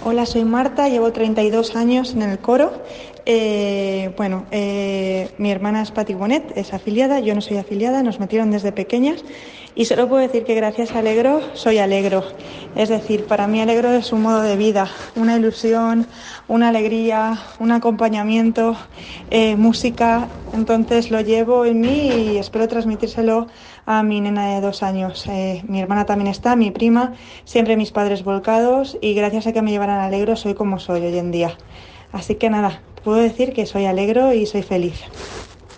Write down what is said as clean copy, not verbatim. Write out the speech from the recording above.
Hola, soy Marta, llevo 32 años en el coro. Mi hermana es Pati Bonet, es afiliada, yo no soy afiliada, nos metieron desde pequeñas y solo puedo decir que gracias a Alegro soy Alegro. Es decir, para mí Alegro es un modo de vida, una ilusión, una alegría, un acompañamiento, música. Entonces lo llevo en mí y espero transmitírselo a mi nena de 2 años. Mi hermana también está, mi prima, siempre mis padres volcados y gracias a que me llevaran Alegro soy como soy hoy en día. Así que nada, puedo decir que soy Alegro y soy feliz.